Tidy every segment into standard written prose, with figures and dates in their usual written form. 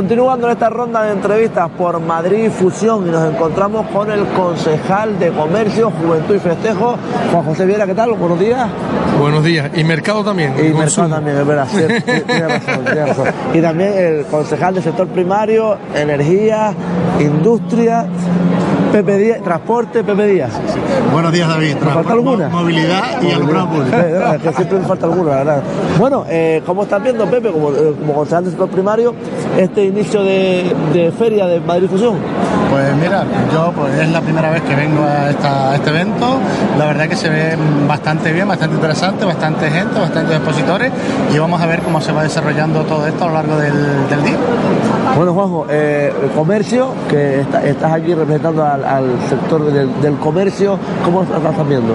Continuando esta ronda de entrevistas por Madrid Fusión y nos encontramos con el concejal de Comercio, Juventud y Festejo, Juan José Viera. ¿Qué tal? Buenos días. Buenos días. Y mercado también. Y mercado también, es verdad. Tiene razón. Y también el concejal del sector primario, energía, industria, Pepe Díaz, transporte, Pepe Díaz. Sí. Buenos días, David. ¿Me falta alguna? Movilidad y alumbrado público. Es que siempre me falta alguna, la verdad. Bueno, ¿cómo estás viendo, Pepe, como concejal del sector primario, este inicio de feria de Madrid Fusión? Pues mira, yo es la primera vez que vengo a este evento. La verdad que se ve bastante bien, bastante interesante, bastante gente, bastantes expositores, y vamos a ver cómo se va desarrollando todo esto a lo largo del día. Bueno, Juanjo, comercio, que estás aquí representando al sector del comercio, ¿cómo lo estás viendo?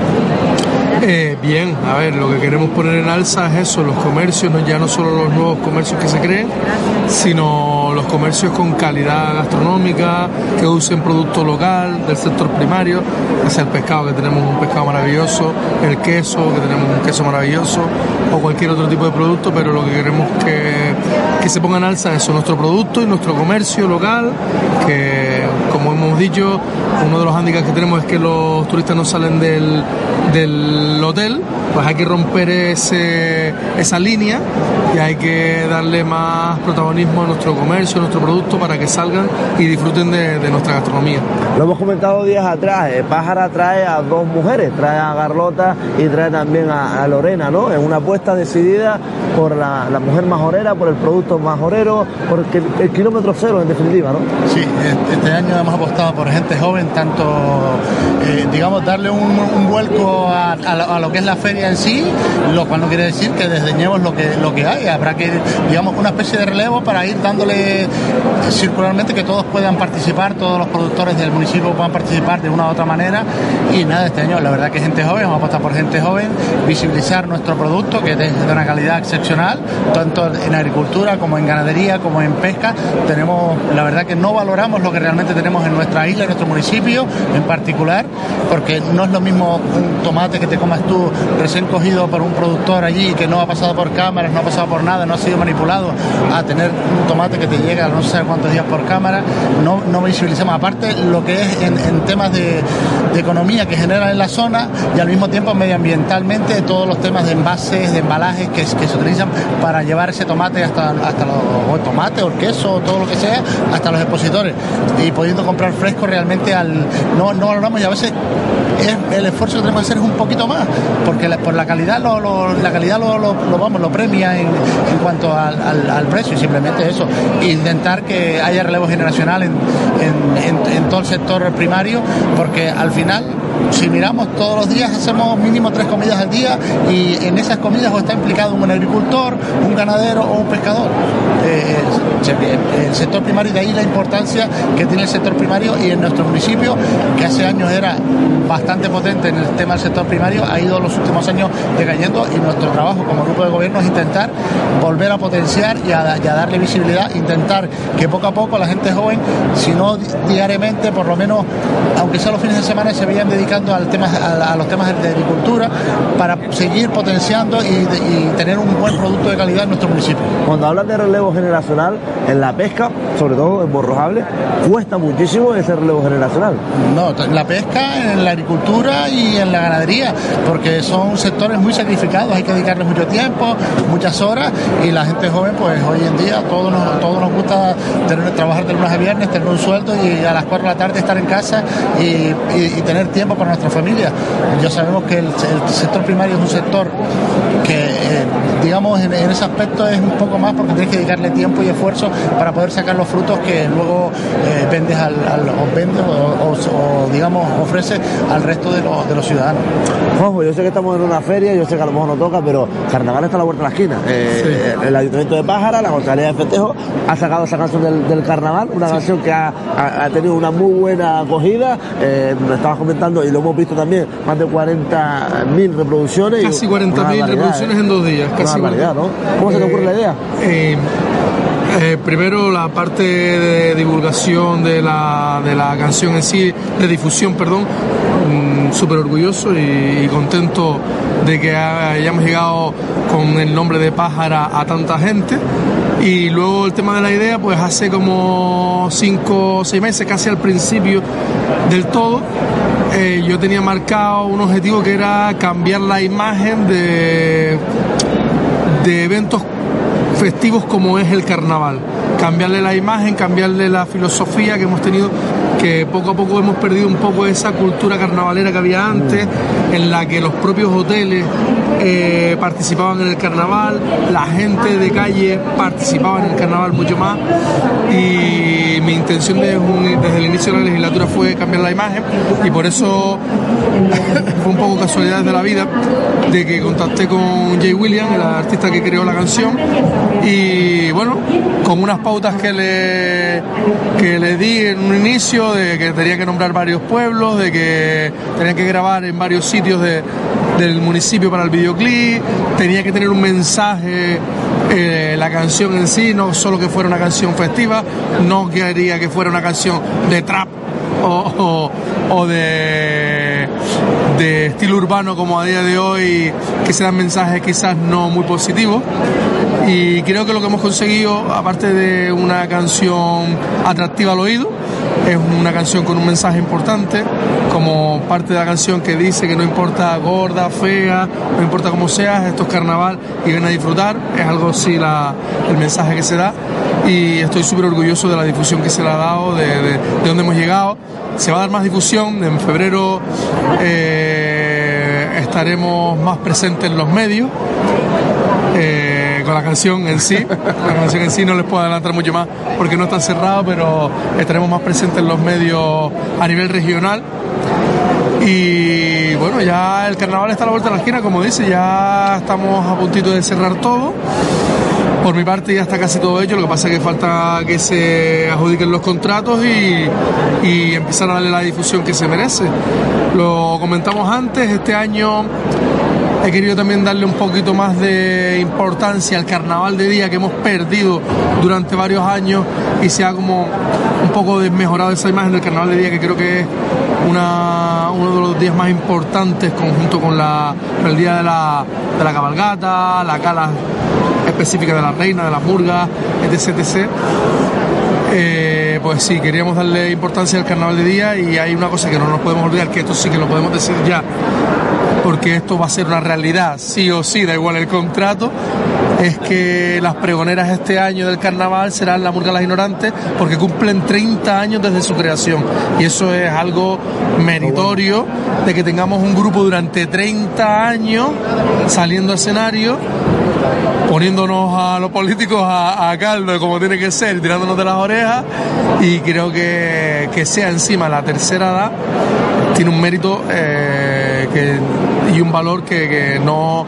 Bien, a ver, lo que queremos poner en alza es eso, los comercios, ya no solo los nuevos comercios que se creen, sino los comercios con calidad gastronómica, que usen producto local del sector primario, que sea el pescado, que tenemos un pescado maravilloso, el queso, que tenemos un queso maravilloso, o cualquier otro tipo de producto, pero lo que queremos que se ponga en alza es eso, nuestro producto y nuestro comercio local, que como hemos dicho, uno de los hándicaps que tenemos es que los turistas no salen del hotel, pues hay que romper esa línea y hay que darle más protagonismo a nuestro comercio, a nuestro producto, para que salgan y disfruten de nuestra gastronomía. Lo hemos comentado días atrás, Pájara trae a dos mujeres, trae a Carlota y trae también a Lorena, ¿no? Es una apuesta decidida por la mujer majorera, por el producto majorero, por el kilómetro cero, en definitiva, ¿no? Sí, este año hemos apostado por gente joven, tanto, digamos, darle un vuelco a lo que es la feria en sí, lo cual no quiere decir que desdeñemos lo que hay. Habrá que, digamos, una especie de relevo para ir dándole circularmente que todos puedan participar, todos los productores del municipio puedan participar de una u otra manera. Y nada, este año la verdad que gente joven, vamos a apostar por gente joven, visibilizar nuestro producto, que es de una calidad excepcional, tanto en agricultura como en ganadería, como en pesca. La verdad que no valoramos lo que realmente tenemos en nuestra isla, en nuestro municipio en particular, porque no es lo mismo un tomate que te comas tú recién cogido por un productor allí, que no ha pasado por cámaras, no ha pasado por nada, no ha sido manipulado, a tener un tomate que te llega a no sé cuántos días por cámara. No visibilizamos aparte lo que es en temas de economía que genera en la zona, y al mismo tiempo medioambientalmente todos los temas de envases, de embalajes que se utilizan para llevar ese tomate hasta o el tomate o el queso, todo lo que sea, hasta los expositores, y pudiendo comprar fresco realmente no valoramos, y a veces el esfuerzo que tenemos que hacer es un poquito más, porque por la calidad la calidad lo premia en cuanto al precio, y simplemente eso, intentar que haya relevo generacional en todo el sector primario, porque al final, si miramos, todos los días hacemos mínimo 3 comidas al día, y en esas comidas o está implicado un agricultor, un ganadero o un pescador. El sector primario, de ahí la importancia que tiene el sector primario, y en nuestro municipio, que hace años era bastante potente en el tema del sector primario, ha ido los últimos años decayendo, y nuestro trabajo como grupo de gobierno es intentar volver a potenciar y a darle visibilidad, intentar que poco a poco la gente joven, si no diariamente, por lo menos, aunque sea los fines de semana, se vayan dedicando a los temas de agricultura, para seguir potenciando y tener un buen producto de calidad en nuestro municipio. Cuando hablas de relevo generacional, en la pesca, sobre todo en Borrojable, cuesta muchísimo ese relevo generacional. No, en la pesca, en la agricultura y en la ganadería, porque son sectores muy sacrificados, hay que dedicarles mucho tiempo, muchas horas, y la gente joven, pues hoy en día todos nos gusta trabajar de lunes a viernes, tener un sueldo y a las 4 de la tarde estar en casa y tener tiempo para nuestra familia. Ya sabemos que el sector primario es un sector que, digamos, en ese aspecto es un poco más, porque tienes que dedicarle tiempo y esfuerzo para poder sacar los frutos que luego vendes o digamos ofreces al resto de los ciudadanos. Ojo, yo sé que estamos en una feria, yo sé que a lo mejor no toca, pero Carnaval está a la vuelta de la esquina. Sí. El Ayuntamiento de Pájara, la Concejalía de Festejo, ha sacado esa canción del Carnaval, una canción que ha tenido una muy buena acogida, lo estabas comentando y lo hemos visto también, más de 40.000 reproducciones. Casi 40.000 reproducciones en 2 días. Casi una barbaridad, ¿no? ¿Cómo se te ocurre la idea? Primero la parte de divulgación de la canción en sí, de difusión, perdón, súper orgulloso y contento de que hayamos llegado con el nombre de Pájara a tanta gente. Y luego el tema de la idea, pues hace como 5 o 6 meses, casi al principio del todo, yo tenía marcado un objetivo que era cambiar la imagen de eventos festivos como es el carnaval, cambiarle la imagen, cambiarle la filosofía que hemos tenido, que poco a poco hemos perdido un poco esa cultura carnavalera que había antes, en la que los propios hoteles participaban en el carnaval, la gente de calle participaba en el carnaval mucho más, y mi intención desde el inicio de la legislatura fue cambiar la imagen, y por eso fue un poco casualidad de la vida de que contacté con Jay Williams, el artista que creó la canción, y bueno, con unas pautas que le di en un inicio, de que tenía que nombrar varios pueblos, de que tenía que grabar en varios sitios del municipio para el videoclip, tenía que tener un mensaje, la canción en sí, no solo que fuera una canción festiva, no quería que fuera una canción de trap o de estilo urbano como a día de hoy, que se dan mensajes quizás no muy positivos. Y creo que lo que hemos conseguido, aparte de una canción atractiva al oído, es una canción con un mensaje importante, como parte de la canción que dice que no importa gorda, fea, no importa cómo seas, esto es carnaval y ven a disfrutar. Es algo así el mensaje que se da, y estoy súper orgulloso de la difusión que se le ha dado, de dónde hemos llegado. Se va a dar más difusión, en febrero estaremos más presentes en los medios. Con la canción en sí. La canción en sí no les puedo adelantar mucho más porque no está cerrado, pero estaremos más presentes en los medios a nivel regional. Y bueno, ya el carnaval está a la vuelta de la esquina, como dice, ya estamos a puntito de cerrar todo. Por mi parte ya está casi todo hecho, lo que pasa es que falta que se adjudiquen los contratos y empezar a darle la difusión que se merece. Lo comentamos antes, este año he querido también darle un poquito más de importancia al carnaval de día que hemos perdido durante varios años, y se ha como un poco desmejorado esa imagen del carnaval de día, que creo que es uno de los días más importantes, conjunto con el día de la cabalgata, la gala específica de la reina, de las murgas, etc. Pues sí, queríamos darle importancia al carnaval de día, y hay una cosa que no nos podemos olvidar, que esto sí que lo podemos decir ya, porque esto va a ser una realidad, sí o sí, da igual el contrato, es que las pregoneras este año del carnaval serán la Murga Las Ignorantes, porque cumplen 30 años desde su creación, y eso es algo meritorio, de que tengamos un grupo durante 30 años saliendo a escenario, poniéndonos a los políticos a caldo como tiene que ser, tirándonos de las orejas, y creo que sea encima la tercera edad tiene un mérito y un valor que no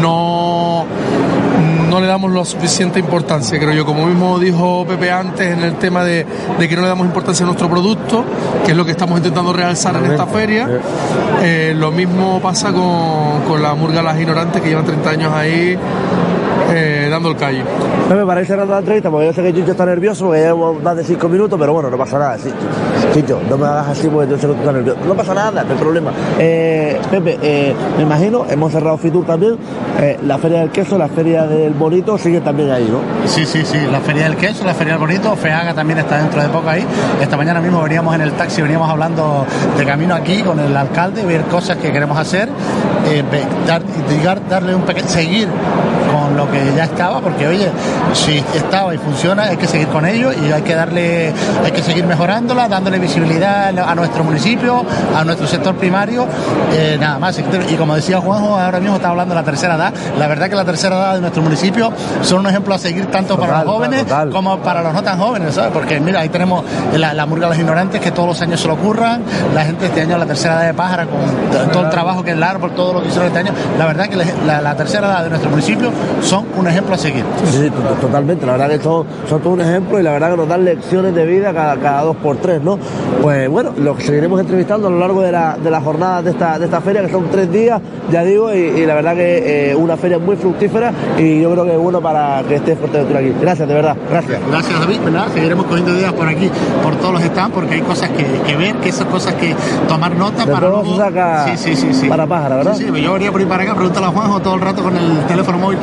le damos la suficiente importancia, creo yo. Como mismo dijo Pepe antes, en el tema de que no le damos importancia a nuestro producto, que es lo que estamos intentando realzar en esta feria. Lo mismo pasa con la Murga Las Ignorantes, que llevan 30 años ahí dando el callo. Pepe, para ir cerrando la entrevista, porque yo sé que Chicho está nervioso, porque ya llevamos más de 5 minutos, pero bueno, no pasa nada. Sí, Chicho, no me hagas así porque yo sé que tú estás nervioso. No pasa nada, no hay problema. Pepe, me imagino, hemos cerrado Fitur también, la Feria del Queso, la Feria del Bonito sigue también ahí, ¿no? Sí, la Feria del Queso, la Feria del Bonito, FEAGA también está dentro de poco ahí. Esta mañana mismo veníamos en el taxi, veníamos hablando de camino aquí con el alcalde, ver cosas que queremos hacer, darle un pequeño, seguir con lo que ya estaba, porque oye, si estaba y funciona, hay que seguir con ello, y hay que seguir mejorándola, dándole visibilidad a nuestro municipio, a nuestro sector primario, nada más. Y como decía Juanjo, ahora mismo está hablando de la tercera edad. La verdad que la tercera edad de nuestro municipio son un ejemplo a seguir tanto para los jóvenes como para los no tan jóvenes, ¿sabes? Porque mira, ahí tenemos la Murga Las Ignorantes, que todos los años se lo ocurran, la gente este año, la tercera edad de Pájara, con todo el trabajo que es el árbol, todo lo que hicieron este año. La verdad que la tercera edad de nuestro municipio son un ejemplo a seguir. Sí, totalmente. La verdad que son todo un ejemplo, y la verdad que nos dan lecciones de vida cada 2x3, ¿no? Pues bueno, lo seguiremos entrevistando a lo largo de la jornada de esta feria, que son 3 días, ya digo, y la verdad que una feria muy fructífera, y yo creo que es bueno para que esté Fuerteventura aquí. Gracias, de verdad. Gracias. Gracias, David. ¿Verdad? Seguiremos cogiendo ideas por aquí, por todos los stands, porque hay cosas que ver, que esas cosas que tomar nota para luego se saca sí. para Pájara, ¿verdad? Sí, yo venía por ir para acá, pregúntale a Juanjo todo el rato con el teléfono móvil sacando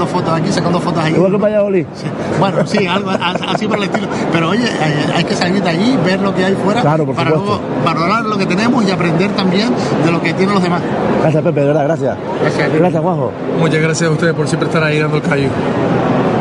sacando fotos aquí, sacando fotos allí. Igual que en Valladolid. Sí. Bueno, sí, algo así por el estilo. Pero oye, hay que salir de allí, ver lo que hay fuera, claro, por para supuesto. luego valorar lo que tenemos y aprender también de lo que tienen los demás. Gracias, Pepe, de verdad, gracias. Gracias. Gracias, Juanjo. Muchas gracias a ustedes por siempre estar ahí dando el callo.